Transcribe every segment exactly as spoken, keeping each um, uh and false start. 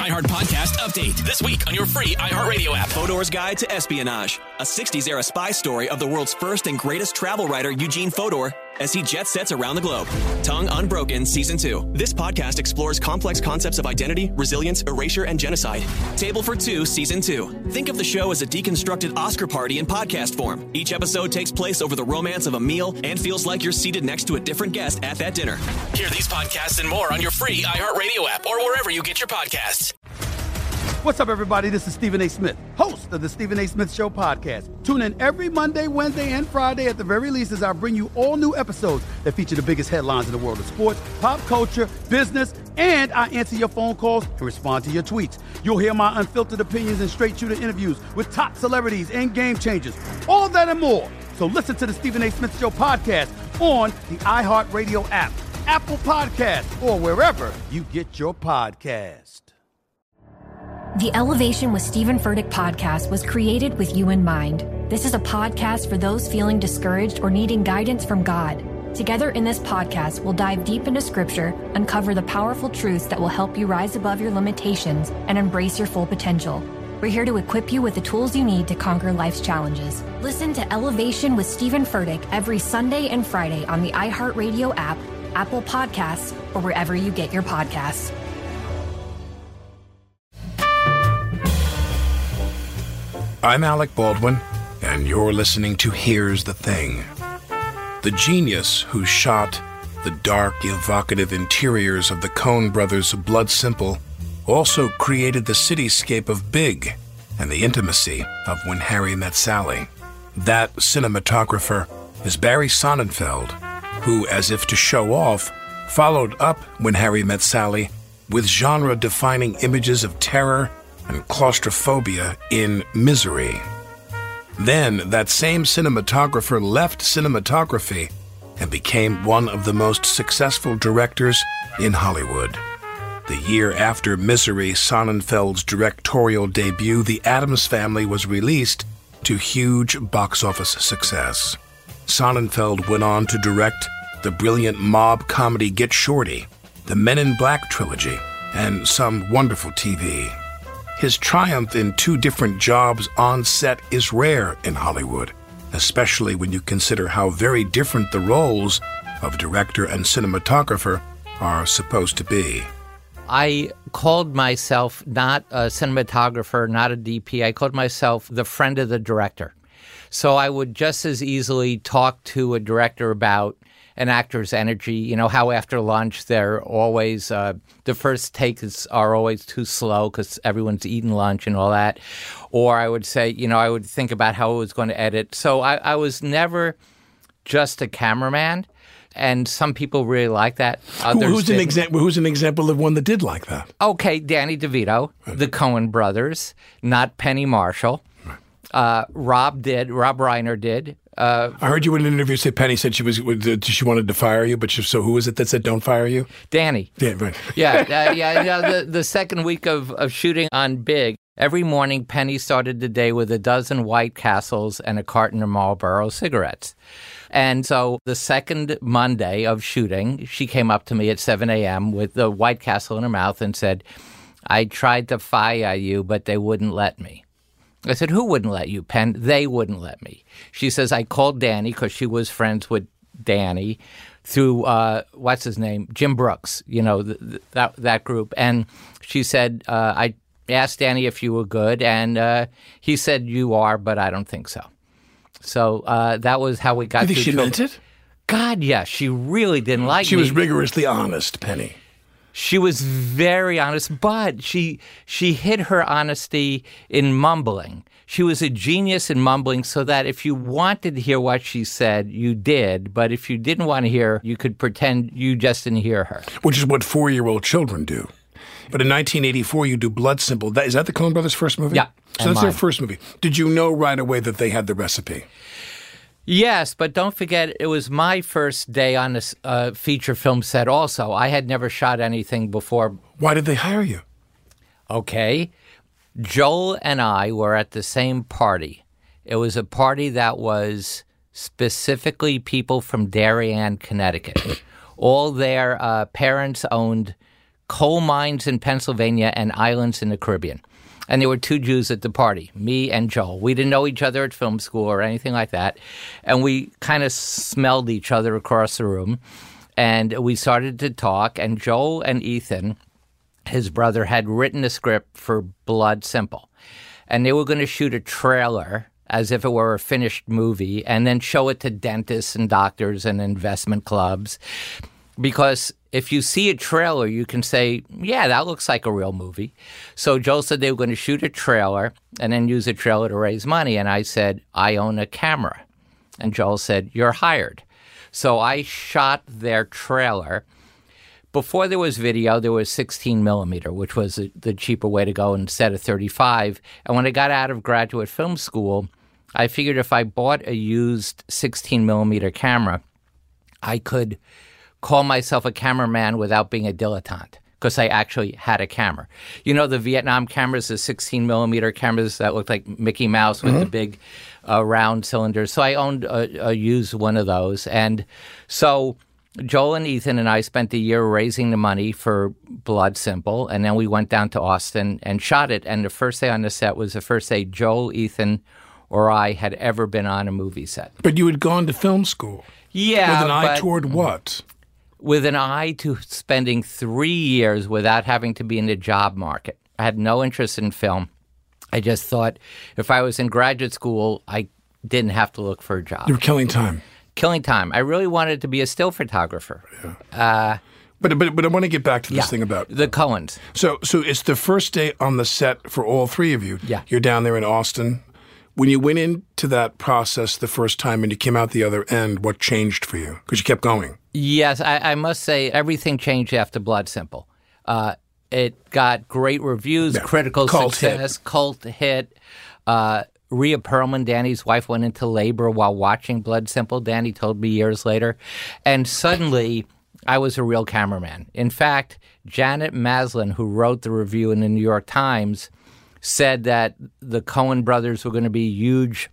iHeart Podcast Update. This week on your free iHeartRadio app. Fodor's Guide to Espionage. A sixties-era spy story of the world's first and greatest travel writer, Eugene Fodor, as he jet sets around the globe. Tongue Unbroken Season two. This podcast explores complex concepts of identity, resilience, erasure, and genocide. Table for Two Season two. Think of the show as a deconstructed Oscar party in podcast form. Each episode takes place over the romance of a meal and feels like you're seated next to a different guest at that dinner. Hear these podcasts and more on your free iHeartRadio app or wherever you get your podcasts. What's up, everybody? This is Stephen A. Smith, host of the Stephen A. Smith Show podcast. Tune in every Monday, Wednesday, and Friday at the very least as I bring you all new episodes that feature the biggest headlines in the world of sports, pop culture, business, and I answer your phone calls and respond to your tweets. You'll hear my unfiltered opinions and straight-shooter interviews with top celebrities and game changers. All that and more. So listen to the Stephen A. Smith Show podcast on the iHeartRadio app, Apple Podcasts, or wherever you get your podcast. The Elevation with Stephen Furtick podcast was created with you in mind. This is a podcast for those feeling discouraged or needing guidance from God. Together in this podcast, we'll dive deep into Scripture, uncover the powerful truths that will help you rise above your limitations and embrace your full potential. We're here to equip you with the tools you need to conquer life's challenges. Listen to Elevation with Stephen Furtick every Sunday and Friday on the iHeartRadio app, Apple Podcasts, or wherever you get your podcasts. I'm Alec Baldwin, and you're listening to Here's the Thing. The genius who shot the dark, evocative interiors of the Coen brothers' Blood Simple also created the cityscape of Big and the intimacy of When Harry Met Sally. That cinematographer is Barry Sonnenfeld, who, as if to show off, followed up When Harry Met Sally with genre-defining images of terror and claustrophobia in Misery. Then, that same cinematographer left cinematography and became one of the most successful directors in Hollywood. The year after Misery, Sonnenfeld's directorial debut, The Addams Family, was released to huge box office success. Sonnenfeld went on to direct the brilliant mob comedy Get Shorty, the Men in Black trilogy, and some wonderful T V. His triumph in two different jobs on set is rare in Hollywood, especially when you consider how very different the roles of director and cinematographer are supposed to be. I called myself not a cinematographer, not a D P. I called myself the friend of the director. So I would just as easily talk to a director about an actor's energy, you know, how after lunch they're always, uh, the first takes are always too slow because everyone's eating lunch and all that. Or I would say, you know, I would think about how I was going to edit. So I, I was never just a cameraman. And some people really like that. Others Who's an didn't. example? Who's an example of one that did like that? Okay, Danny DeVito, the Coen brothers, not Penny Marshall. Uh, Rob did. Rob Reiner did. Uh, I heard you in an interview say Penny said she was she wanted to fire you, but she, so who was it that said don't fire you? Danny. Yeah, right. yeah, uh, yeah. yeah the, the second week of, of shooting on Big, every morning Penny started the day with a dozen White Castles and a carton of Marlboro cigarettes. And so the second Monday of shooting, she came up to me at seven a.m. with the White Castle in her mouth and said, "I tried to fire you, but they wouldn't let me." I said, "Who wouldn't let you, Penn?" "They wouldn't let me." She says, "I called Danny," because she was friends with Danny, through, uh, what's his name, Jim Brooks, you know, th- th- that that group. And she said, uh, "I asked Danny if you were good, and uh, he said you are, but I don't think so." So uh, that was how we got You think to she to- meant it? God, yes. She really didn't like She me. was rigorously honest, Penny. She was very honest, but she she hid her honesty in mumbling. She was a genius in mumbling, so that if you wanted to hear what she said, you did. But if you didn't want to hear, you could pretend you just didn't hear her. Which is what four-year-old children do. But in nineteen eighty-four, you do Blood Simple. That, is that the Coen brothers' first movie? Yeah. So that's mine. their first movie. Did you know right away that they had the recipe? Yes, but don't forget, it was my first day on a uh, feature film set also. I had never shot anything before. Why did they hire you? Okay. Joel and I were at the same party. It was a party that was specifically people from Darien, Connecticut. All their uh, parents owned coal mines in Pennsylvania and islands in the Caribbean. And there were two Jews at the party, me and Joel. We didn't know each other at film school or anything like that. And we kind of smelled each other across the room. And we started to talk. And Joel and Ethan, his brother, had written a script for Blood Simple. And they were going to shoot a trailer as if it were a finished movie and then show it to dentists and doctors and investment clubs. Because if you see a trailer, you can say, yeah, that looks like a real movie. So Joel said they were going to shoot a trailer and then use a trailer to raise money. And I said, I own a camera. And Joel said, you're hired. So I shot their trailer. Before there was video, there was sixteen millimeter, which was the cheaper way to go instead of thirty-five. And when I got out of graduate film school, I figured if I bought a used sixteen millimeter camera, I could call myself a cameraman without being a dilettante because I actually had a camera. You know, the Vietnam cameras, the sixteen millimeter cameras that looked like Mickey Mouse with mm-hmm. the big uh, round cylinders. So I owned a, a used one of those. And so Joel and Ethan and I spent a year raising the money for Blood Simple, and then we went down to Austin and shot it. And the first day on the set was the first day Joel, Ethan, or I had ever been on a movie set. But you had gone to film school. Yeah. With an eye but, toward what? With an eye to spending three years without having to be in the job market. I had no interest in film. I just thought if I was in graduate school, I didn't have to look for a job. You were killing time. Killing time. I really wanted to be a still photographer. Yeah. Uh, but, but but I want to get back to this yeah, thing about the Coens. So so it's the first day on the set for all three of you. Yeah. You're down there in Austin. When you went into that process the first time and you came out the other end, what changed for you? Because you kept going. Yes, I, I must say everything changed after Blood Simple. Uh, it got great reviews, yeah. critical cult success, hit. cult hit. Uh, Rhea Perlman, Danny's wife, went into labor while watching Blood Simple. Danny told me years later. And suddenly, I was a real cameraman. In fact, Janet Maslin, who wrote the review in the New York Times, said that the Coen brothers were going to be huge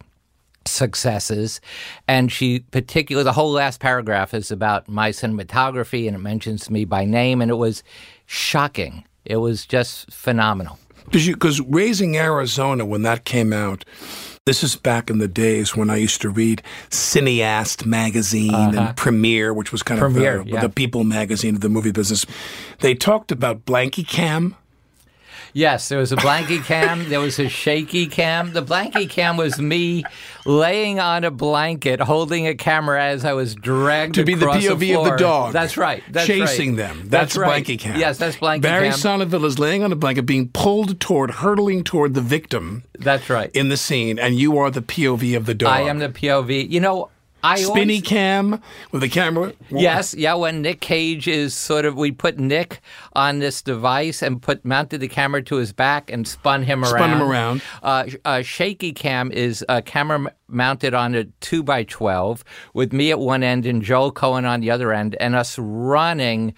successes. And she particularly, the whole last paragraph is about my cinematography, and it mentions me by name, and it was shocking. It was just phenomenal. Because Raising Arizona, when that came out, this is back in the days when I used to read Cineast magazine uh-huh. and Premiere, which was kind Premiere, of the, yeah. the people magazine of the movie business. They talked about blankie cam. Yes, there was a blankie cam. There was a shaky cam. The blankie cam was me laying on a blanket holding a camera as I was dragged to be the P O V the of the dog. That's right. That's chasing right. them. that's That's, right. blankie cam. Yes, that's blankie Barry cam. Sonneville is laying on a blanket, being pulled toward, hurtling toward the victim. That's right. In the scene, and you are the P O V of the dog. I am the P O V. You know, I Spinny always, cam with the camera. Yes, yeah. When Nick Cage is sort of, we put Nick on this device and put mounted the camera to his back and spun him around. Spun him around. Uh, a shaky cam is a camera m- mounted on a two by twelve with me at one end and Joel Coen on the other end, and us running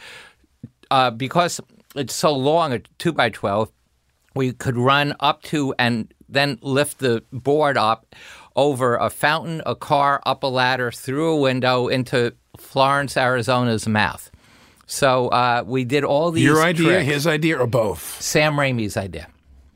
uh, because it's so long, a two by twelve. We could run up to and then lift the board up over a fountain, a car, up a ladder, through a window into Florence, Arizona's mouth. So uh, we did all these Your idea, tricks. his idea, or both? Sam Raimi's idea.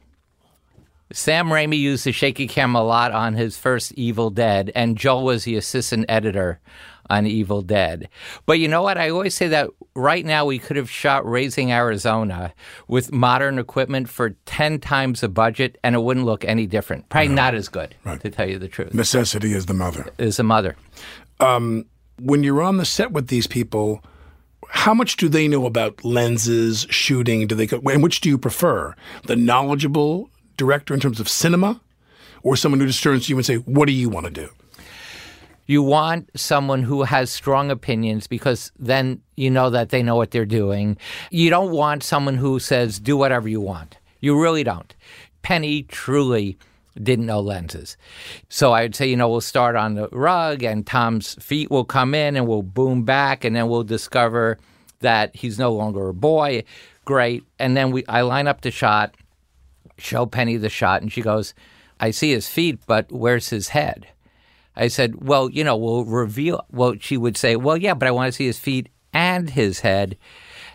Sam Raimi used the shaky cam a lot on his first Evil Dead, and Joel was the assistant editor on Evil Dead. But you know what? I always say that right now we could have shot Raising Arizona with modern equipment for ten times the budget, and it wouldn't look any different. Probably no. not as good, right. to tell you the truth. Necessity is the mother. Is the mother. Um, when you're on the set with these people, how much do they know about lenses, shooting? Do they go, and which do you prefer? The knowledgeable director in terms of cinema, or someone who just turns to you and say, what do you want to do? You want someone who has strong opinions because then you know that they know what they're doing. You don't want someone who says, do whatever you want. You really don't. Penny truly didn't know lenses. So I'd say, you know, we'll start on the rug and Tom's feet will come in and we'll boom back and then we'll discover that he's no longer a boy. Great. And then we, I line up the shot, show Penny the shot, and she goes, I see his feet, but where's his head? I said, well, you know, we'll reveal. Well, she would say, well, yeah, but I want to see his feet and his head.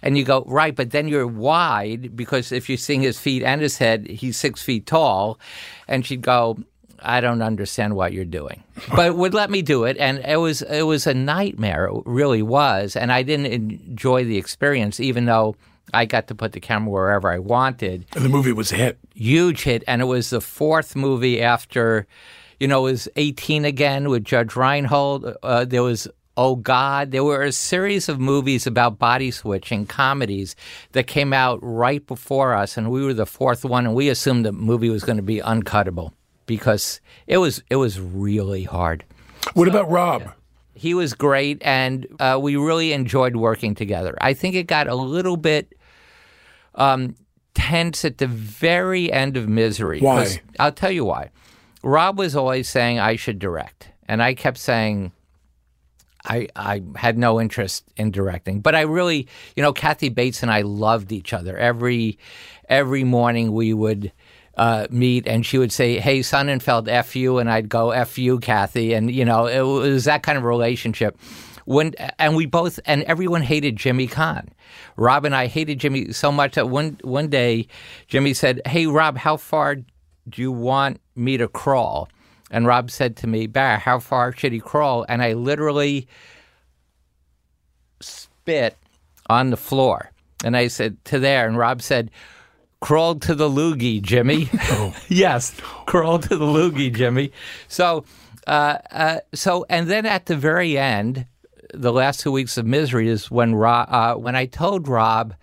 And you go, right, but then you're wide because if you're seeing his feet and his head, he's six feet tall. And she'd go, I don't understand what you're doing. But would let me do it. And it was it was a nightmare. It really was. And I didn't enjoy the experience, even though I got to put the camera wherever I wanted. And the movie was a hit. Huge hit. And it was the fourth movie after, you know, it was eighteen again with Judge Reinhold. Uh, there was Oh God. There were a series of movies about body switching, comedies, that came out right before us. And we were the fourth one. And we assumed the movie was going to be uncuttable because it was it was really hard. What so, about Rob? Yeah. He was great, and uh, we really enjoyed working together. I think it got a little bit um, tense at the very end of Misery. Why? I'll tell you why. Rob was always saying I should direct, and I kept saying I, I had no interest in directing. But I really, you know, Kathy Bates and I loved each other. Every every morning we would Uh, meet, and she would say, hey, Sonnenfeld, F you, and I'd go, F you, Kathy. And, you know, it was that kind of relationship. When And we both, and everyone hated Jimmy Caan. Rob and I hated Jimmy so much that one, one day Jimmy said, hey, Rob, how far do you want me to crawl? And Rob said to me, Barry, how far should he crawl? And I literally spit on the floor. And I said, to there. And Rob said, crawl to the loogie, Jimmy. Oh. Yes, crawl to the loogie, Jimmy. So, uh, uh, so, and then at the very end, the last two weeks of Misery is when Rob, uh, when I told Rob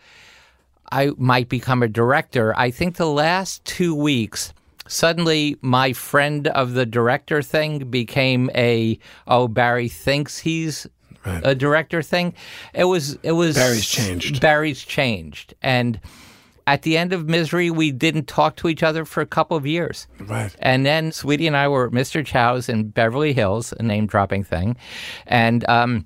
I might become a director. I think the last two weeks, suddenly my friend of the director thing became a oh Barry thinks he's right. a director thing. It was it was Barry's changed. Barry's changed, and at the end of Misery, we didn't talk to each other for a couple of years. Right. And then Sweetie and I were at Mister Chow's in Beverly Hills, a name-dropping thing. And um,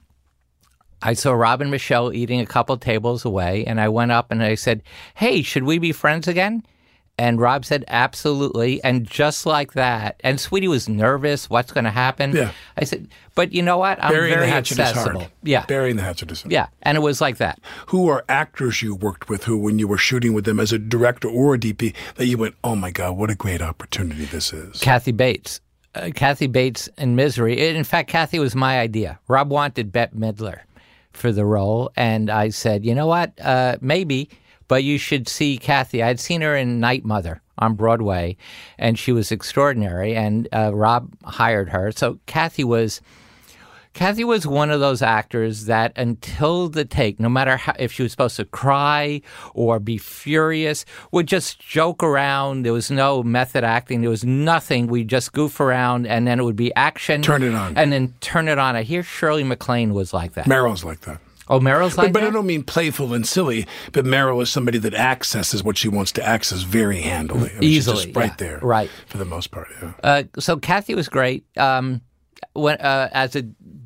I saw Rob and Michelle eating a couple tables away, and I went up and I said, hey, should we be friends again? And Rob said, absolutely. And just like that, and Sweetie was nervous, what's going to happen? Yeah. I said, but you know what? I'm Burying very the hatchet accessible. is hard. Yeah. Burying the hatchet is hard. Yeah. And it was like that. Who are actors you worked with who, when you were shooting with them as a director or a D P, that you went, oh my God, what a great opportunity this is? Kathy Bates. Uh, Kathy Bates in Misery. In fact, Kathy was my idea. Rob wanted Bette Midler for the role. And I said, you know what? Uh, maybe. But you should see Kathy. I'd seen her in Night Mother on Broadway, and she was extraordinary, and uh, Rob hired her. So Kathy was Kathy was one of those actors that until the take, no matter how, if she was supposed to cry or be furious, would just joke around. There was no method acting. There was nothing. We'd just goof around, and then it would be action. Turn it on. And then turn it on. I hear Shirley MacLaine was like that. Meryl's like that. Oh, Meryl's like but, but that? I don't mean playful and silly, but Meryl is somebody that accesses what she wants to access very handily. I mean, Easily. She's just right yeah. there. Right. For the most part, yeah. Uh, so Kathy was great. Um, when uh, as a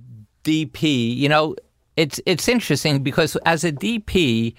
D P, you know, it's it's interesting because as a D P,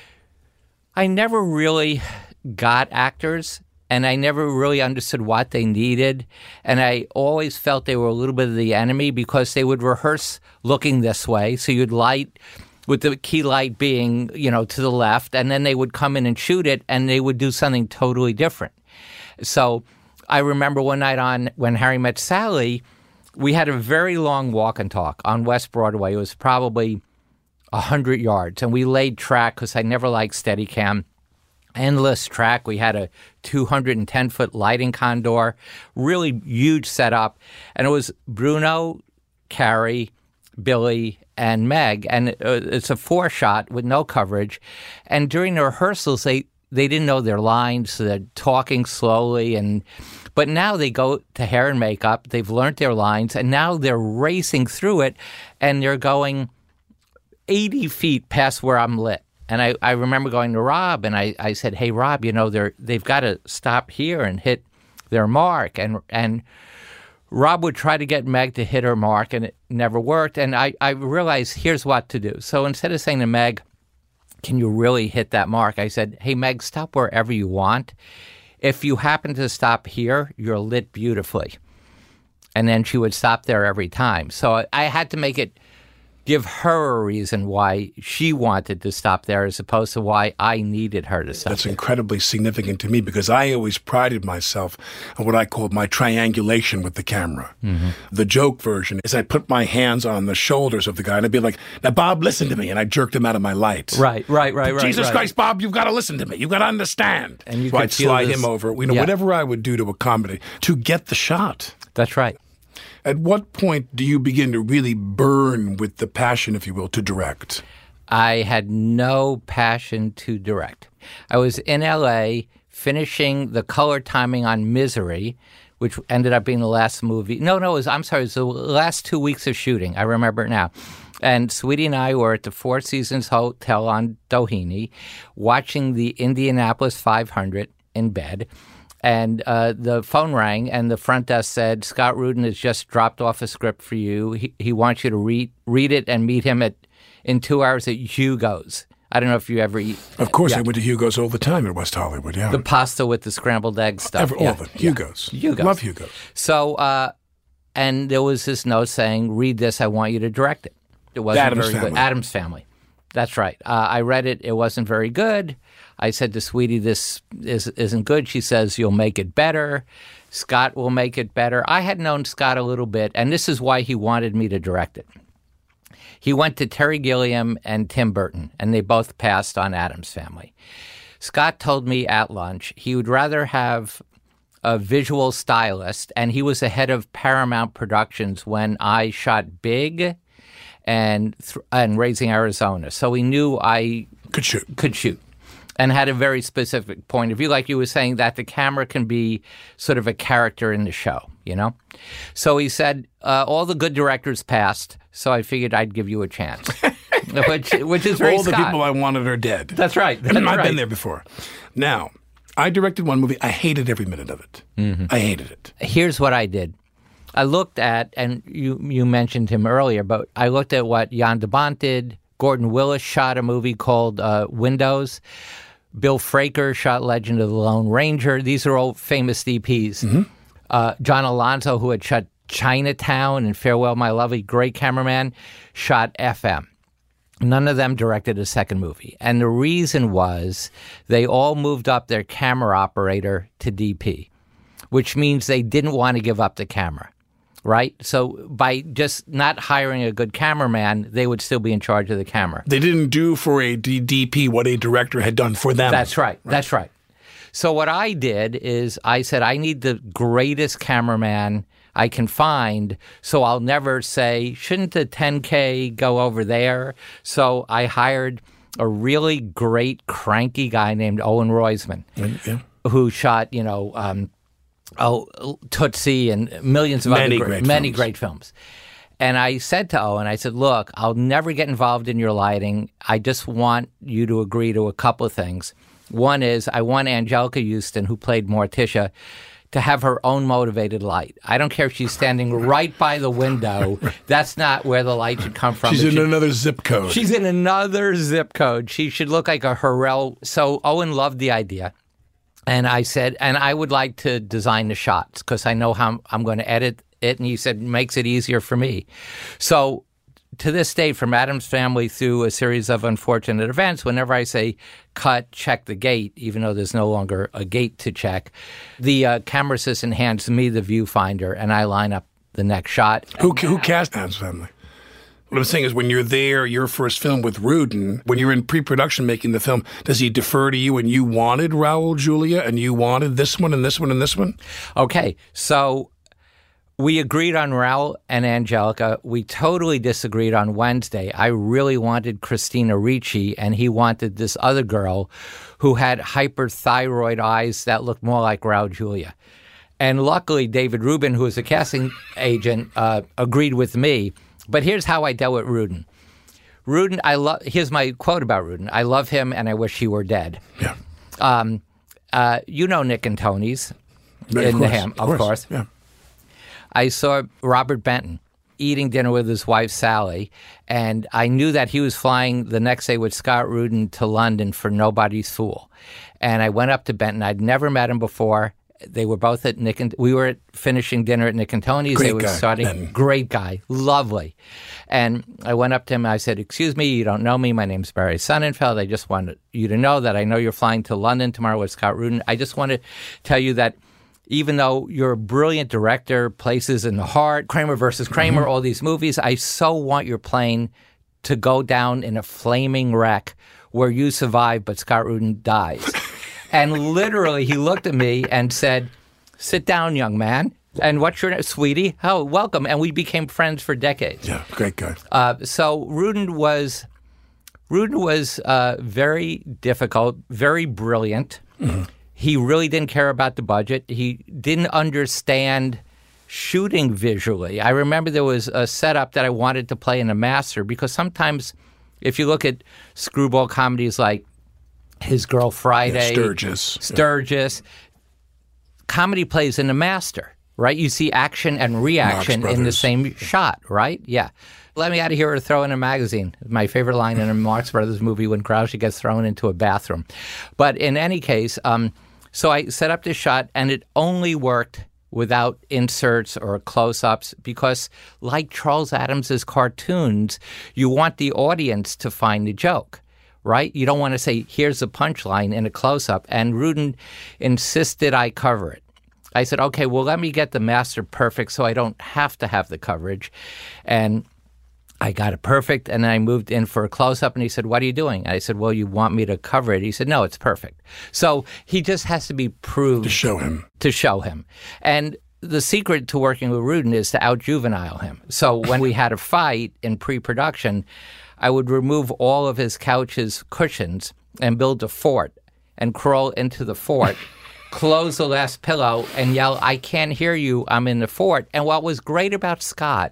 I never really got actors. And I never really understood what they needed. And I always felt they were a little bit of the enemy because they would rehearse looking this way. So you'd light, with the key light being, you know, to the left. And then they would come in and shoot it, and they would do something totally different. So I remember one night on When Harry Met Sally, we had a very long walk and talk on West Broadway. It was probably one hundred yards. And we laid track because I never liked Steadicam. Endless track. We had a two hundred ten foot lighting condor, really huge setup. And it was Bruno, Carrie, Billy, and Meg. And it's a four shot with no coverage. And during the rehearsals, they, they didn't know their lines, so they're talking slowly. And but now they go to hair and makeup. They've learned their lines, and now they're racing through it, and they're going eighty feet past where I'm lit. And I, I remember going to Rob, and I, I said, hey, Rob, you know, they're, they've got to stop here and hit their mark. And and Rob would try to get Meg to hit her mark, and it never worked. And I, I realized here's what to do. So instead of saying to Meg, can you really hit that mark? I said, hey, Meg, stop wherever you want. If you happen to stop here, you're lit beautifully. And then she would stop there every time. So I, I had to make it give her a reason why she wanted to stop there as opposed to why I needed her to stop That's there. incredibly significant to me because I always prided myself on what I called my triangulation with the camera. Mm-hmm. The joke version is I put my hands on the shoulders of the guy and I'd be like, now, Bob, listen to me. And I jerked him out of my light. Right, right, right, right. Jesus right. Christ, Bob, you've got to listen to me. You've got to understand. And you so could I'd feel slide this- him over, you know, yeah. whatever I would do to accommodate, to get the shot. That's right. At what point do you begin to really burn with the passion, if you will, to direct? I had no passion to direct. I was in L A finishing the color timing on Misery, which ended up being the last movie. No, no, it was, I'm sorry, it was the last two weeks of shooting. I remember it now. And Sweetie and I were at the Four Seasons Hotel on Doheny watching the Indianapolis five hundred in bed. And uh, the phone rang, and the front desk said, Scott Rudin has just dropped off a script for you. He, he wants you to read read it and meet him at in two hours at Hugo's. I don't know if you ever eat. Of course, yeah. I went to Hugo's all the time in West Hollywood, yeah. The pasta with the scrambled egg stuff. Every, all yeah. of them. Hugo's. Yeah. Hugo's. Love Hugo's. So, uh, and there was this note saying, read this, I want you to direct it. It wasn't Addams very Family. good. Addams Family. That's right. Uh, I read it. It wasn't very good. I said to Sweetie, this is, isn't good. She says, you'll make it better. Scott will make it better. I had known Scott a little bit, and this is why he wanted me to direct it. He went to Terry Gilliam and Tim Burton, and they both passed on Addams Family. Scott told me at lunch he would rather have a visual stylist, and he was the head of Paramount Productions when I shot Big and th- and Raising Arizona. So he knew I Could shoot. could shoot and had a very specific point of view. Like you were saying, that the camera can be sort of a character in the show, you know? So he said, uh, all the good directors passed, so I figured I'd give you a chance, which which is very All the Scott. people I wanted are dead. That's right. That's I've right. been there before. Now, I directed one movie. I hated every minute of it. Mm-hmm. I hated it. Here's what I did. I looked at, and you, you mentioned him earlier, but I looked at what Jan de Bont did. Gordon Willis shot a movie called uh, Windows. Bill Fraker shot Legend of the Lone Ranger. These are all famous D Ps. Mm-hmm. Uh, John Alonzo, who had shot Chinatown and Farewell, My Lovely, great cameraman, shot F M. None of them directed a second movie. And the reason was they all moved up their camera operator to D P, which means they didn't want to give up the camera, right? So by just not hiring a good cameraman, they would still be in charge of the camera. They didn't do for a D- DP what a director had done for them. That's right. right. That's right. So what I did is I said, I need the greatest cameraman I can find, so I'll never say, shouldn't the ten K go over there? So I hired a really great cranky guy named Owen Roisman, Yeah. who shot, you know, um, oh, Tootsie and millions of Many other great many films. great films. And I said to Owen, I said, look, I'll never get involved in your lighting. I just want you to agree to a couple of things. One is I want Angelica Houston, who played Morticia, to have her own motivated light. I don't care if she's standing right by the window. That's not where the light should come from. She's It in should- another zip code. She's in another zip code. She should look like a Harrell. So Owen loved the idea. And I said, and I would like to design the shots because I know how I'm, I'm going to edit it. And he said, makes it easier for me. So to this day, from Addams Family through a series of unfortunate events, whenever I say cut, check the gate, even though there's no longer a gate to check, the uh, camera assistant hands me the viewfinder and I line up the next shot. Who who cast Addams Family? What I'm saying is when you're there, your first film with Rudin, when you're in pre-production making the film, does he defer to you and you wanted Raul Julia and you wanted this one and this one and this one? Okay, so we agreed on Raul and Angelica. We totally disagreed on Wednesday. I really wanted Christina Ricci, and he wanted this other girl who had hyperthyroid eyes that looked more like Raul Julia. And luckily, David Rubin, who was a casting agent, uh, agreed with me. But here's how I dealt with Rudin. Rudin, I love. Here's my quote about Rudin. I love him, and I wish he were dead. Yeah. Um, uh, you know Nick and Tony's Of in the course, Ham, of of course. course. Yeah. I saw Robert Benton eating dinner with his wife, Sally, and I knew that he was flying the next day with Scott Rudin to London for Nobody's Fool. And I went up to Benton. I'd never met him before, They were both at Nick and we were at finishing dinner at Nick and Tony's. Great they were guy, starting. Ben. Great guy, lovely. And I went up to him. I said, "Excuse me, you don't know me. My name's Barry Sonnenfeld. I just wanted you to know that I know you're flying to London tomorrow with Scott Rudin. I just want to tell you that." Even though you're a brilliant director, Places in the Heart, Kramer versus Kramer, mm-hmm. all these movies, I so want your plane to go down in a flaming wreck where you survive, but Scott Rudin dies. And literally, he looked at me and said, "Sit down, young man. And what's your name? Sweetie? Oh, welcome." And we became friends for decades. Yeah, great guy. Uh, so Rudin was, Rudin was uh, very difficult, very brilliant. Mm-hmm. He really didn't care about the budget. He didn't understand shooting visually. I remember there was a setup that I wanted to play in a master because sometimes if you look at screwball comedies like His Girl Friday, yeah, Sturgis, Sturgis, yeah. comedy plays in a master, right? You see action and reaction in the same shot, right? Yeah. Let me out of here or throw in a magazine. My favorite line in a Marx Brothers movie when Groucho gets thrown into a bathroom. But in any case, um, so I set up this shot, and it only worked without inserts or close-ups because, like Charles Adams's cartoons, you want the audience to find the joke, right? You don't want to say, here's a punchline in a close-up. And Rudin insisted I cover it. I said, okay, well, let me get the master perfect so I don't have to have the coverage. And I got it perfect, and then I moved in for a close-up, and he said, what are you doing? I said, well, you want me to cover it? He said, no, it's perfect. So he just has to be proved. To show him. To show him. And the secret to working with Rudin is to out-juvenile him. So when we had a fight in pre-production, I would remove all of his couch's cushions and build a fort and crawl into the fort, close the last pillow, and yell, I can't hear you, I'm in the fort. And what was great about Scott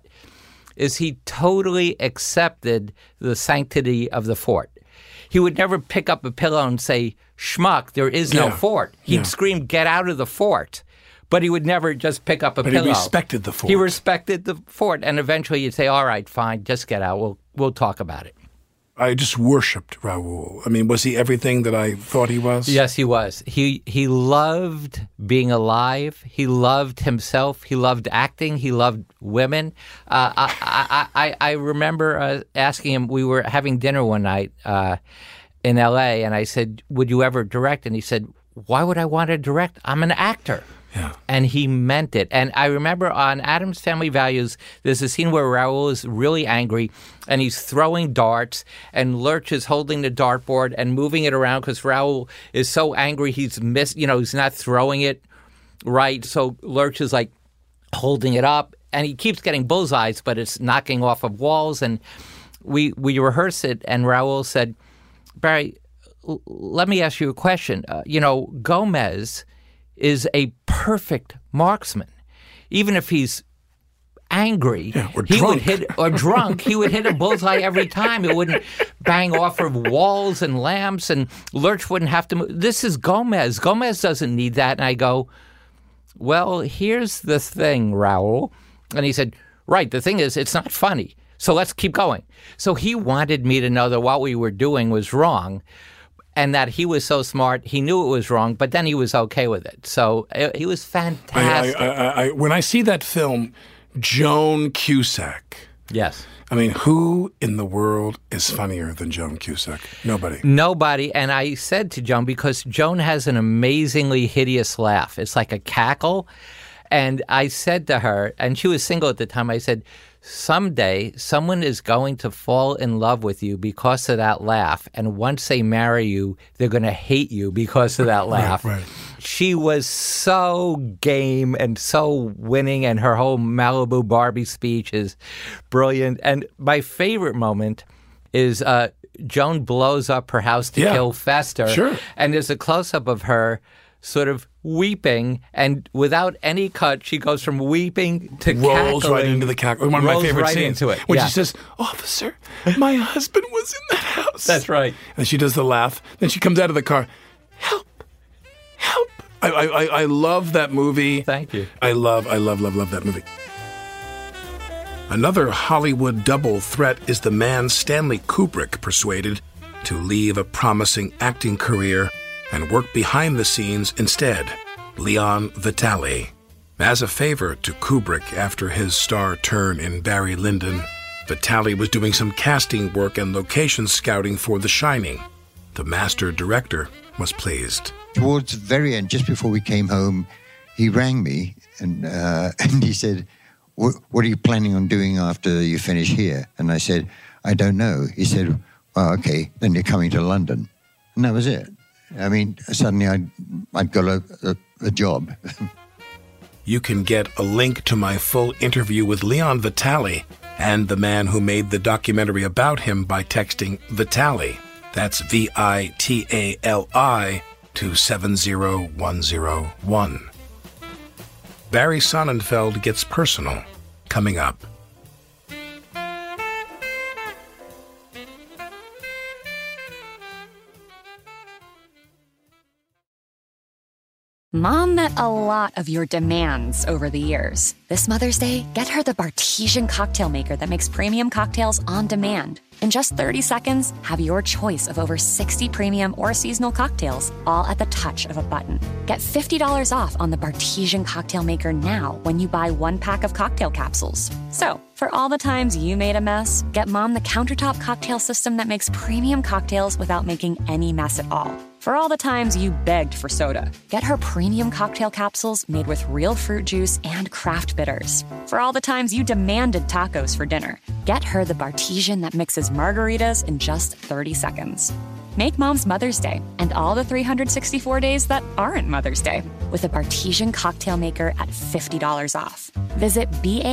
is he totally accepted the sanctity of the fort. He would never pick up a pillow and say, schmuck, there is no yeah. fort. He'd yeah. scream, get out of the fort. But he would never just pick up a but pillow. He respected the fort. He respected the fort. And eventually you'd say, all right, fine, just get out. We'll, we'll talk about it. I just worshipped Raoul. I mean, was he everything that I thought he was? Yes, he was. He he loved being alive. He loved himself. He loved acting. He loved women. Uh, I, I, I I remember uh, asking him, we were having dinner one night uh, in L A, and I said, would you ever direct? And he said, why would I want to direct? I'm an actor. Yeah. And he meant it. And I remember on Addams Family Values, there's a scene where Raoul is really angry, and he's throwing darts, and Lurch is holding the dartboard and moving it around because Raoul is so angry he's missed, you know, he's not throwing it right. So Lurch is like holding it up, and he keeps getting bullseyes, but it's knocking off of walls. And we we rehearsed it, and Raoul said, Barry, l- let me ask you a question. Uh, you know, Gomez is a perfect marksman. Even if he's angry, yeah, or he drunk. would hit or drunk, he would hit a bullseye every time. It wouldn't bang off of walls and lamps, and Lurch wouldn't have to move. This is Gomez. Gomez doesn't need that. And I go, well, here's the thing, Raoul. And he said, right, the thing is, it's not funny. So let's keep going. So he wanted me to know that what we were doing was wrong, and that he was so smart, he knew it was wrong, but then he was okay with it. So it, he was fantastic. I, I, I, I, when I see that film, Joan Cusack. Yes. I mean, who in the world is funnier than Joan Cusack? Nobody. Nobody. And I said to Joan, because Joan has an amazingly hideous laugh. It's like a cackle. And I said to her, and she was single at the time, I said, someday someone is going to fall in love with you because of that laugh. And once they marry you, they're going to hate you because of that laugh. Right, right. She was so game and so winning, and her whole Malibu Barbie speech is brilliant. And my favorite moment is uh, Joan blows up her house to yeah, kill Fester. Sure. And there's a close-up of her sort of weeping, and without any cut, she goes from weeping to rolls cackling. right into the cackle. One of my favorite right scenes. Into it. When yeah. she says, "Officer, my husband was in that house." That's right. And she does the laugh. Then she comes out of the car. Help! Help! I I I love that movie. Thank you. I love I love love love that movie. Another Hollywood double threat is the man Stanley Kubrick persuaded to leave a promising acting career and work behind the scenes instead. Leon Vitali. As a favor to Kubrick after his star turn in Barry Lyndon, Vitali was doing some casting work and location scouting for The Shining. The master director was pleased. Towards the very end, just before we came home, he rang me and uh, and he said, what are you planning on doing after you finish here? And I said, I don't know. He said, well, okay, then you're coming to London. And that was it. I mean, suddenly I'd, I'd got a, a, a job. You can get a link to my full interview with Leon Vitali and the man who made the documentary about him by texting Vitali. That's V I T A L I to seven zero one zero one. Barry Sonnenfeld gets personal, coming up. Mom met a lot of your demands over the years. This Mother's Day, get her the Bartesian cocktail maker that makes premium cocktails on demand. In just thirty seconds, have your choice of over sixty premium or seasonal cocktails, all at the touch of a button. Get fifty dollars off on the Bartesian cocktail maker now when you buy one pack of cocktail capsules. So, for all the times you made a mess, get Mom the countertop cocktail system that makes premium cocktails without making any mess at all. For all the times you begged for soda, get her premium cocktail capsules made with real fruit juice and craft bitters. For all the times you demanded tacos for dinner, get her the Bartesian that mixes margaritas in just thirty seconds. Make Mom's Mother's Day and all the three hundred sixty-four days that aren't Mother's Day with a Bartesian cocktail maker at fifty dollars off. Visit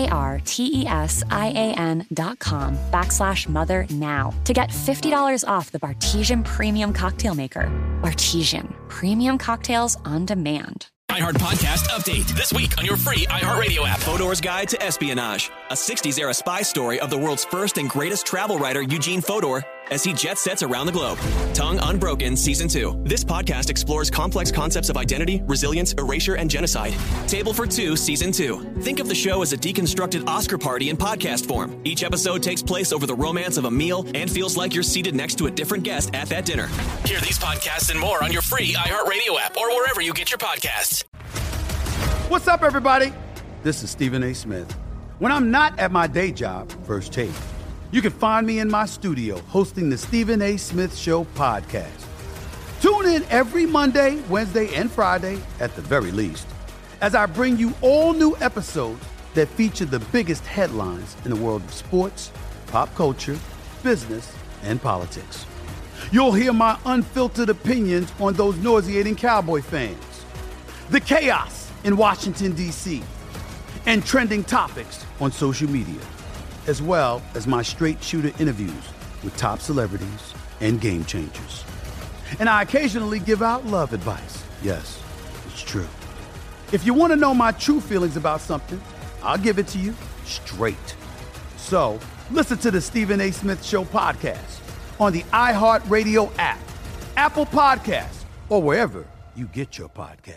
B-A-R-T-E-S-I-A-N dot com backslash mother now to get fifty dollars off the Bartesian Premium Cocktail Maker. Bartesian, premium cocktails on demand. iHeart Podcast Update. This week on your free iHeartRadio app. Fodor's Guide to Espionage, a sixties-era spy story of the world's first and greatest travel writer, Eugene Fodor, as he jet sets around the globe. Tongue Unbroken Season two. This podcast explores complex concepts of identity, resilience, erasure, and genocide. Table for Two Season two. Think of the show as a deconstructed Oscar party in podcast form. Each episode takes place over the romance of a meal and feels like you're seated next to a different guest at that dinner. Hear these podcasts and more on your free iHeartRadio app or wherever you get your podcasts. What's up, everybody? This is Stephen A. Smith. When I'm not at my day job, First Take, you can find me in my studio hosting the Stephen A. Smith Show podcast. Tune in every Monday, Wednesday, and Friday, at the very least, as I bring you all new episodes that feature the biggest headlines in the world of sports, pop culture, business, and politics. You'll hear my unfiltered opinions on those nauseating Cowboy fans, the chaos in Washington, D C, and trending topics on social media, as well as my straight shooter interviews with top celebrities and game changers. And I occasionally give out love advice. Yes, it's true. If you want to know my true feelings about something, I'll give it to you straight. So listen to the Stephen A. Smith Show podcast on the iHeartRadio app, Apple Podcasts, or wherever you get your podcast.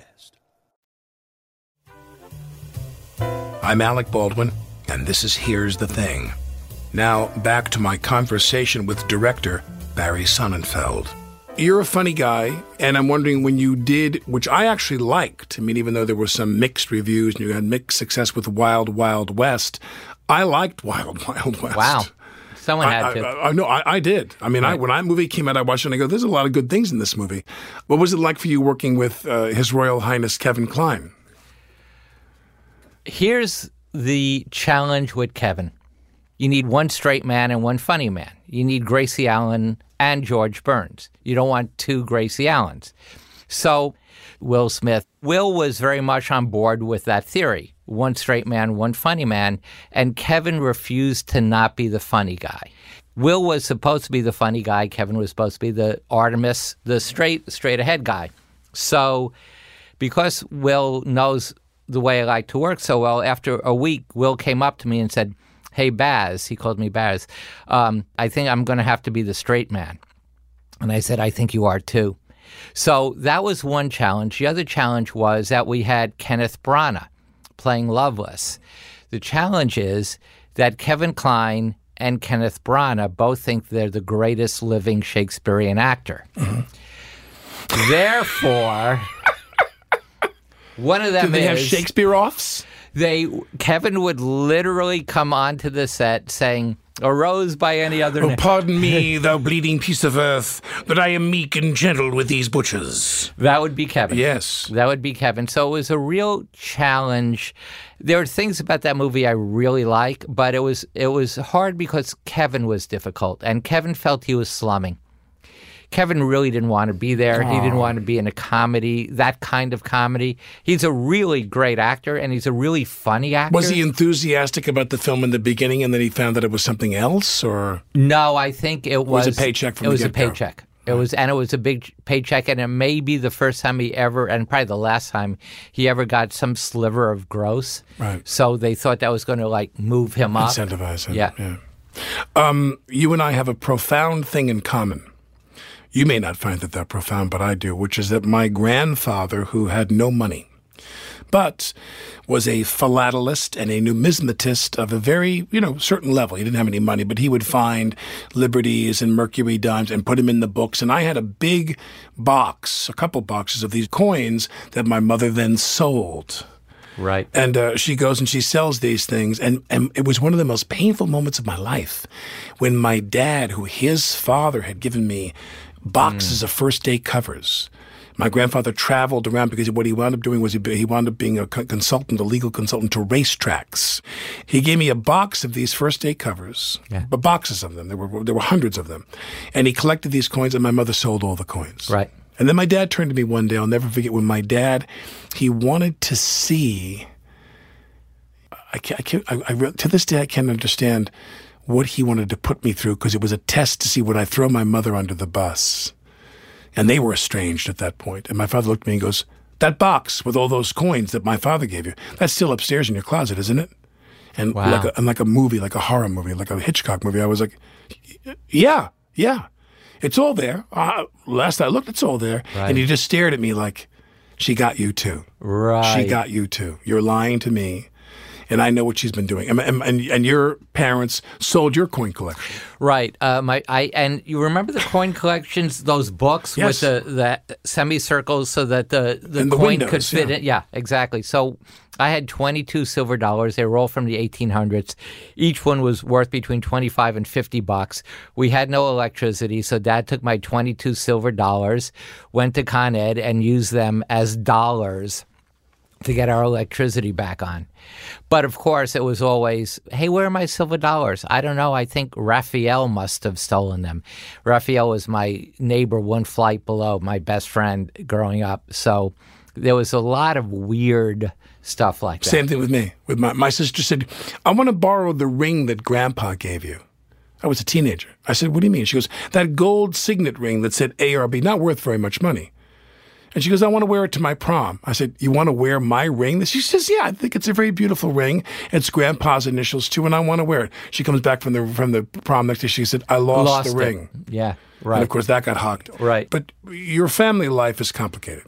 I'm Alec Baldwin, and this is Here's the Thing. Now, back to my conversation with director Barry Sonnenfeld. You're a funny guy, and I'm wondering when you did, which I actually liked, I mean, even though there were some mixed reviews and you had mixed success with Wild Wild West, I liked Wild Wild West. Wow. Someone had I, to. I, I, no, I, I did. I mean, right. I, when that movie came out, I watched it and I go, there's a lot of good things in this movie. What was it like for you working with uh, His Royal Highness Kevin Kline? Here's the challenge with Kevin. You need one straight man and one funny man. You need Gracie Allen and George Burns. You don't want two Gracie Allens. So Will Smith, Will was very much on board with that theory. One straight man, one funny man. And Kevin refused to not be the funny guy. Will was supposed to be the funny guy. Kevin was supposed to be the Artemis, the straight, straight ahead guy. So because Will knows the way I like to work so well, after a week, Will came up to me and said, hey, Baz, he called me Baz, um, I think I'm going to have to be the straight man. And I said, I think you are too. So that was one challenge. The other challenge was that we had Kenneth Branagh playing Loveless. The challenge is that Kevin Kline and Kenneth Branagh both think they're the greatest living Shakespearean actor. Mm-hmm. Therefore... One of them Do they is... have Shakespeare offs? They Kevin would literally come onto the set saying, "Arose by any other Oh, name." pardon me, thou bleeding piece of earth, that I am meek and gentle with these butchers. That would be Kevin. Yes. That would be Kevin. So it was a real challenge. There are things about that movie I really like, but it was it was hard because Kevin was difficult, and Kevin felt he was slumming. Kevin really didn't want to be there. He didn't want to be in a comedy, that kind of comedy. He's a really great actor, and he's a really funny actor. Was he enthusiastic about the film in the beginning, and then he found that it was something else, or No, I think it was, was a paycheck from it the was a get-go? paycheck. It was, and it was a big paycheck, and it may be the first time he ever, and probably the last time he ever got some sliver of gross. Right. So they thought that was going to like move him up, incentivize him? Yeah. yeah. Um, you and I have a profound thing in common. You may not find it that profound, but I do, which is that my grandfather, who had no money, but was a philatelist and a numismatist of a very, you know, certain level. He didn't have any money, but he would find liberties and mercury dimes and put them in the books. And I had a big box, a couple boxes of these coins that my mother then sold. Right. And uh, she goes and she sells these things. And, and it was one of the most painful moments of my life when my dad, who his father had given me boxes mm. of first day covers. My grandfather traveled around because what he wound up doing was he, he wound up being a consultant, a legal consultant to racetracks. He gave me a box of these first day covers, yeah. but boxes of them. There were there were hundreds of them. And he collected these coins, and my mother sold all the coins. Right. And then my dad turned to me one day, I'll never forget, when my dad, he wanted to see, I can't, I can't, I, I, to this day I can't understand what he wanted to put me through, because it was a test to see would I throw my mother under the bus. And they were estranged at that point. And my father looked at me and goes, "That box with all those coins that my father gave you, that's still upstairs in your closet, isn't it?" And wow. like, a, and like a movie, like a horror movie, like a Hitchcock movie, I was like, yeah, yeah, it's all there. Uh, last I looked, it's all there. Right. And he just stared at me like, "She got you too. Right. She got you too. You're lying to me. And I know what she's been doing." And, and, and your parents sold your coin collection. Right. Uh, my I and you remember the coin collections, those books Yes. with the, the semicircles so that the, the And the coin windows, could fit yeah. in. Yeah, exactly. So I had twenty-two silver dollars. They were all from the eighteen hundreds. Each one was worth between twenty-five and fifty bucks. We had no electricity, so Dad took my twenty-two silver dollars, went to Con Ed, and used them as dollars to get our electricity back on. But of course, it was always, "Hey, where are my silver dollars?" I don't know. I think Raphael must have stolen them. Raphael was my neighbor one flight below, my best friend growing up. So there was a lot of weird stuff like that. Same thing with me. With my, my sister said, "I want to borrow the ring that Grandpa gave you." I was a teenager. I said, "What do you mean?" She goes, "That gold signet ring that said A R B, not worth very much money." And she goes, "I want to wear it to my prom." I said, "You want to wear my ring?" She says, "Yeah, I think it's a very beautiful ring. It's Grandpa's initials too, and I want to wear it." She comes back from the from the prom next day. She said, "I lost, Lost the it. ring." Yeah, right. And of course, that got hocked. Right. But your family life is complicated.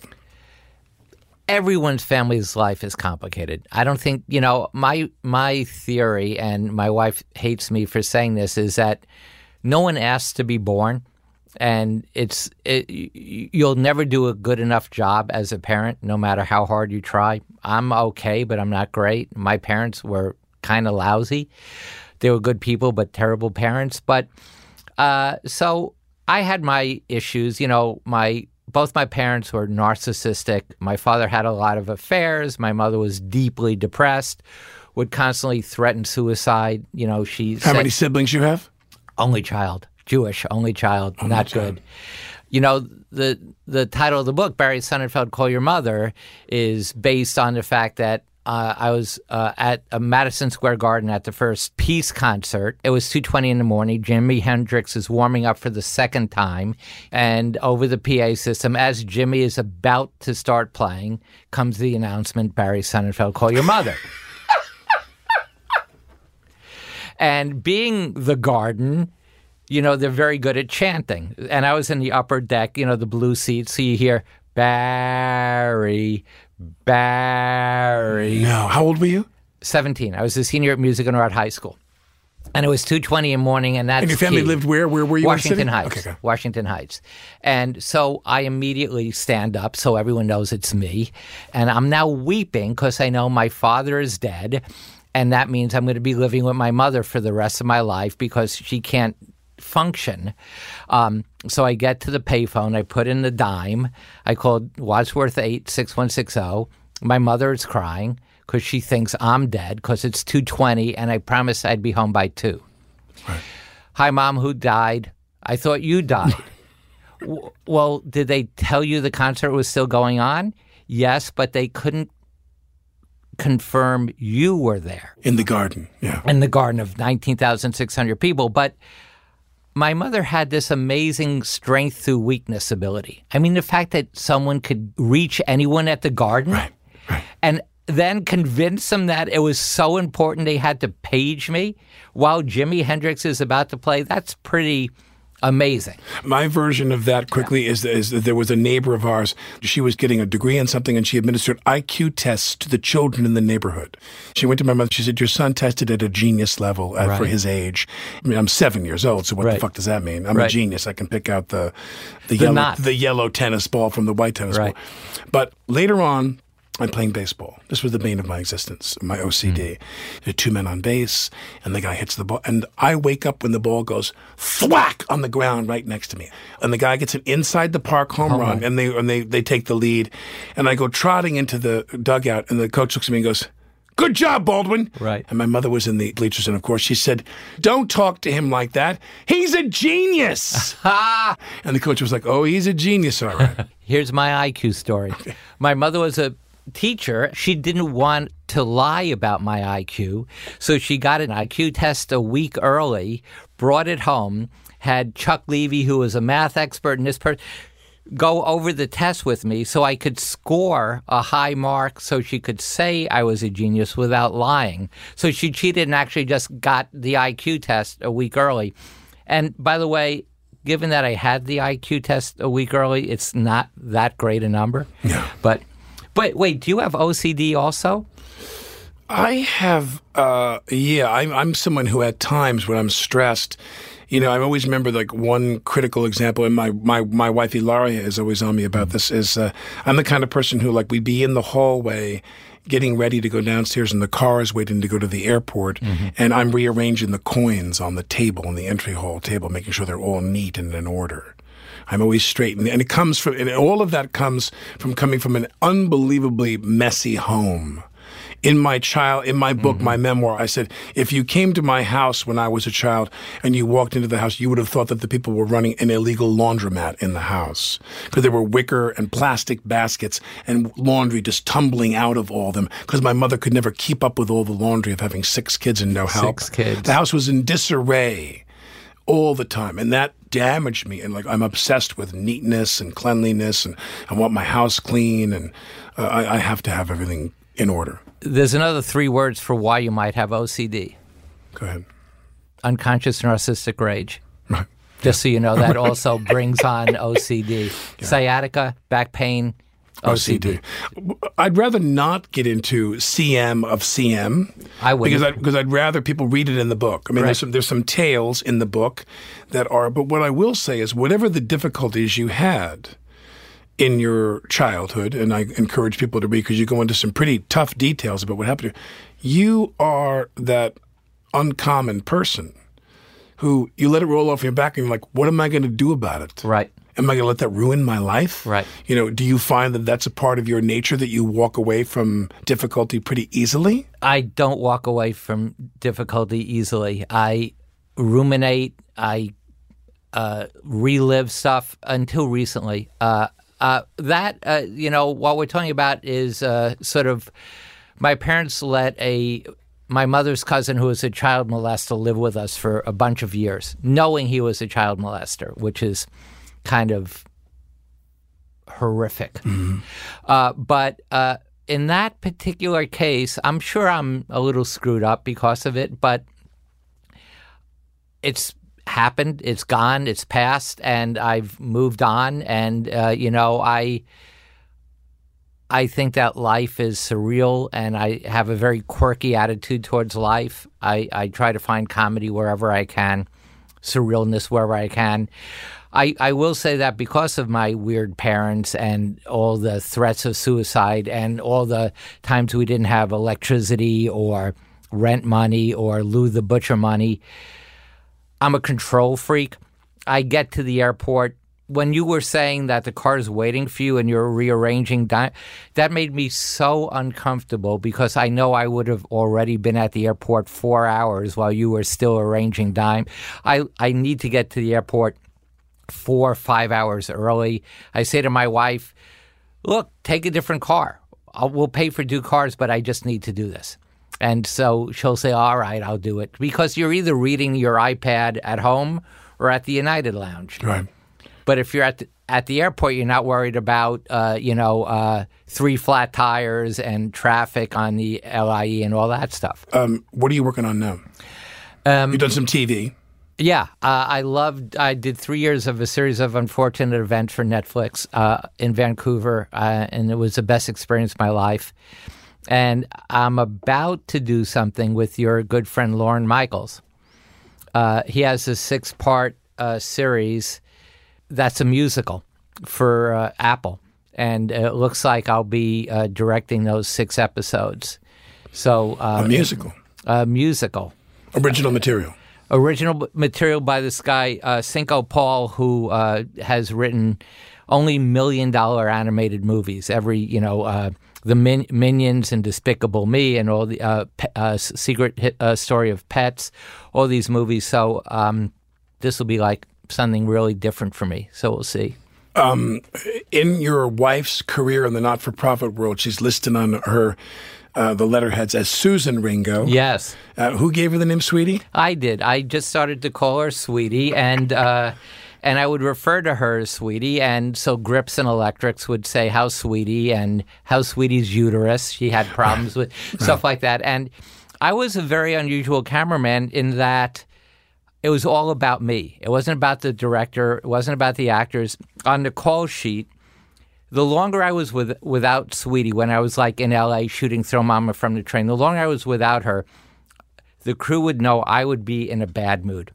Everyone's family's life is complicated. I don't think, you know, my my theory, and my wife hates me for saying this, is that no one asks to be born. And it's it, you'll never do a good enough job as a parent, no matter how hard you try. I'm okay, but I'm not great. My parents were kind of lousy. They were good people, but terrible parents. But uh, so I had my issues. You know, my both my parents were narcissistic. My father had a lot of affairs. My mother was deeply depressed, would constantly threaten suicide. You know, she How said, many siblings you have? Only child. Jewish, only child, Only not child. good. You know, the the title of the book, Barry Sonnenfeld, Call Your Mother, is based on the fact that uh, I was uh, at a Madison Square Garden at the first Peace concert. It was two twenty in the morning. Jimi Hendrix is warming up for the second time. And over the P A system, as Jimmy is about to start playing, comes the announcement, Barry Sonnenfeld, Call Your Mother. And being the Garden, you know, they're very good at chanting. And I was in the upper deck, you know, the blue seats. So you hear, "Barry, Barry." No. How old were you? seventeen. I was a senior at Music and Art High School. And it was two twenty in the morning, and that's And your family key. lived where? Where were you? Washington in the city? Heights. Okay, okay. Washington Heights. And so I immediately stand up so everyone knows it's me. And I'm now weeping because I know my father is dead. And that means I'm going to be living with my mother for the rest of my life because she can't function. Um, so I get to the payphone. I put in the dime. I called Wadsworth eight six one six zero. My mother is crying because she thinks I'm dead because it's two twenty and I promised I'd be home by two. Right. Hi, Mom, who died? I thought you died. w- well, did they tell you the concert was still going on? Yes, but they couldn't confirm you were there. In the garden, yeah. In the garden of nineteen thousand six hundred people. But my mother had this amazing strength through weakness ability. I mean, the fact that someone could reach anyone at the garden Right, right. and then convince them that it was so important they had to page me while Jimi Hendrix is about to play, that's pretty amazing. My version of that quickly is, is that there was a neighbor of ours. She was getting a degree in something, and she administered I Q tests to the children in the neighborhood. She went to my mother. She said, your son tested at a genius level at, Right. for his age. I mean, I'm seven years old, so what Right. the fuck does that mean? I'm Right. a genius. I can pick out the the, The yellow knot. the yellow tennis ball from the white tennis Right. ball. But later on, I'm playing baseball. This was the bane of my existence, my O C D. Mm. There are two men on base, and the guy hits the ball. And I wake up when the ball goes thwack on the ground right next to me. And the guy gets an inside the park home Home run, run. and they and they, they take the lead. And I go trotting into the dugout, and the coach looks at me and goes, good job, Baldwin. Right. And my mother was in the bleachers, and of course she said, don't talk to him like that. He's a genius. And the coach was like, oh, he's a genius, all right. Here's my I Q story. My mother was a teacher. She didn't want to lie about my I Q, so she got an I Q test a week early, brought it home, had Chuck Levy, who was a math expert, and this person go over the test with me so I could score a high mark so she could say I was a genius without lying. So she cheated and actually just got the I Q test a week early. And by the way, given that I had the I Q test a week early, it's not that great a number. No. But but wait, do you have O C D also? I have, uh, yeah, I'm, I'm someone who at times when I'm stressed, you know, I always remember like one critical example, and my, my, my wife Ilaria is always on me about this, is uh, I'm the kind of person who like we'd be in the hallway getting ready to go downstairs and the car is waiting to go to the airport, mm-hmm. and I'm rearranging the coins on the table, in the entry hall table, making sure they're all neat and in order. I'm always straight. And it comes from, and all of that comes from coming from an unbelievably messy home. In my child, in my book, mm-hmm. my memoir, I said, if you came to my house when I was a child and you walked into the house, you would have thought that the people were running an illegal laundromat in the house because there were wicker and plastic baskets and laundry just tumbling out of all of them because my mother could never keep up with all the laundry of having six kids and no help. Six kids. The house was in disarray all the time, and that damaged me. And like I'm obsessed with neatness and cleanliness, and I want my house clean, and uh, I, I have to have everything in order. There's another thriri words for why you might have O C D. Go ahead. Unconscious narcissistic rage. Right. Just so you know, that also brings on O C D. Yeah. Sciatica, back pain, O C D. O C D. I'd rather not get into C M of C M. I would because I because I'd rather people read it in the book. I mean, right. there's some there's some tales in the book that are. But what I will say is, whatever the difficulties you had in your childhood, and I encourage people to read because you go into some pretty tough details about what happened to you. You are that uncommon person who you let it roll off your back and you're like, what am I going to do about it? Right. Am I going to let that ruin my life? Right. You know, do you find that that's a part of your nature that you walk away from difficulty pretty easily? I don't walk away from difficulty easily. I ruminate. I uh, relive stuff until recently. Uh, uh, that, uh, you know, what we're talking about is uh, sort of my parents let a my mother's cousin, who was a child molester, live with us for a bunch of years, knowing he was a child molester, which is kind of horrific. Mm-hmm. Uh, but uh, in that particular case, I'm sure I'm a little screwed up because of it, but it's happened, it's gone, it's passed, and I've moved on. And, uh, you know, I I think that life is surreal, and I have a very quirky attitude towards life. I, I try to find comedy wherever I can, surrealness wherever I can. I, I will say that because of my weird parents and all the threats of suicide and all the times we didn't have electricity or rent money or Lou the Butcher money, I'm a control freak. I get to the airport. When you were saying that the car's waiting for you and you're rearranging, di- that made me so uncomfortable because I know I would have already been at the airport four hours while you were still arranging dime. I, I need to get to the airport four or five hours early. I say to my wife, look, take a different car. I'll, we'll pay for two cars, but I just need to do this. And so she'll say, all right, I'll do it. Because you're either reading your iPad at home or at the United Lounge. Right. But if you're at the, at the airport, you're not worried about, uh, you know, uh, three flat tires and traffic on the L I E and all that stuff. Um, what are you working on now? Um, You've done some T V. Yeah. Uh, I loved, I did three years of a series of unfortunate events for Netflix uh, in Vancouver, uh, and it was the best experience of my life. And I'm about to do something with your good friend Lorne Michaels. Uh, he has a six-part uh, series that's a musical for uh, Apple, and it looks like I'll be uh, directing those six episodes. So uh, A musical. A musical. Original material. Original material by this guy, uh, Cinco Paul, who uh, has written only million-dollar animated movies. Every, you know, uh, the Min- Minions and Despicable Me and all the uh, pe- uh, Secret hit, uh, Story of Pets, all these movies. So um, this will be like something really different for me. So we'll see. Um, in your wife's career in the not-for-profit world, she's listed on her uh, the letterheads as Susan Ringo. Yes. Uh, who gave her the name Sweetie? I did. I just started to call her Sweetie, and uh, and I would refer to her as Sweetie. And so Grips and Electrics would say, "How's Sweetie?" and "How's Sweetie's uterus?" She had problems with stuff like that. And I was a very unusual cameraman in that it was all about me. It wasn't about the director. It wasn't about the actors. On the call sheet, the longer I was with, without Sweetie, when I was like in L A shooting Throw Mama from the Train, the longer I was without her, the crew would know I would be in a bad mood.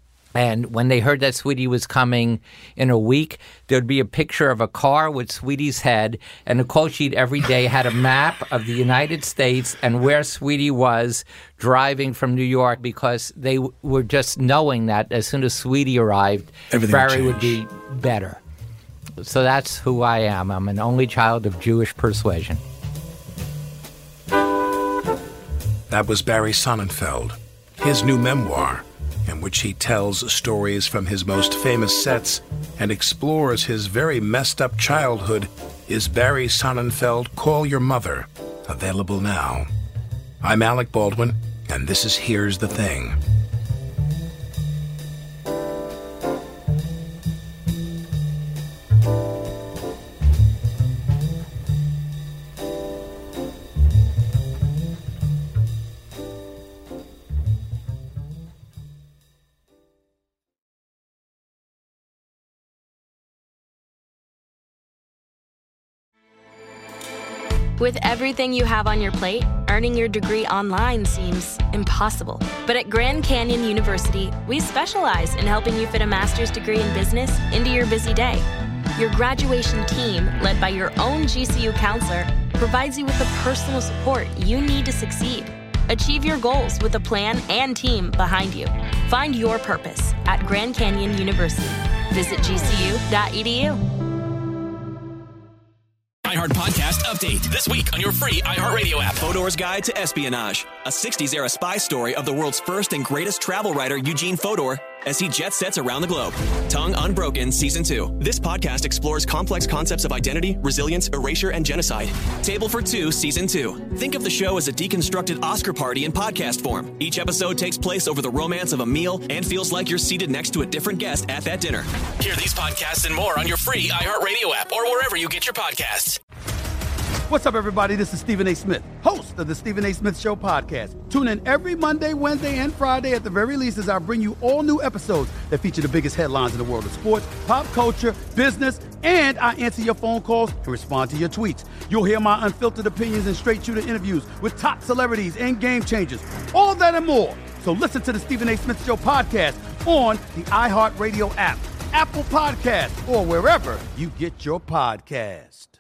And when they heard that Sweetie was coming in a week, there'd be a picture of a car with Sweetie's head, and the call sheet every day had a map of the United States and where Sweetie was driving from New York, because they w- were just knowing that as soon as Sweetie arrived, Everything Barry would would be better. So that's who I am. I'm an only child of Jewish persuasion. That was Barry Sonnenfeld. His new memoir, in which he tells stories from his most famous sets and explores his very messed up childhood, is Barry Sonnenfeld, Call Your Mother, available now. I'm Alec Baldwin, and this is Here's the Thing. With everything you have on your plate, earning your degree online seems impossible. But at Grand Canyon University, we specialize in helping you fit a master's degree in business into your busy day. Your graduation team, led by your own G C U counselor, provides you with the personal support you need to succeed. Achieve your goals with a plan and team behind you. Find your purpose at Grand Canyon University. Visit G C U dot E D U. iHeart Podcast Update. This week on your free iHeartRadio app. Fodor's Guide to Espionage, a sixties-era spy story of the world's first and greatest travel writer, Eugene Fodor, as he jet sets around the globe. Tongue Unbroken Season two. This podcast explores complex concepts of identity, resilience, erasure, and genocide. Table for Two Season two. Think of the show as a deconstructed Oscar party in podcast form. Each episode takes place over the romance of a meal and feels like you're seated next to a different guest at that dinner. Hear these podcasts and more on your free iHeartRadio app or wherever you get your podcasts. What's up, everybody? This is Stephen A. Smith, host of the Stephen A. Smith Show podcast. Tune in every Monday, Wednesday, and Friday at the very least as I bring you all new episodes that feature the biggest headlines in the world of sports, pop culture, business, and I answer your phone calls and respond to your tweets. You'll hear my unfiltered opinions and straight-shooter interviews with top celebrities and game changers. All that and more. So listen to the Stephen A. Smith Show podcast on the iHeartRadio app, Apple Podcasts, or wherever you get your podcast.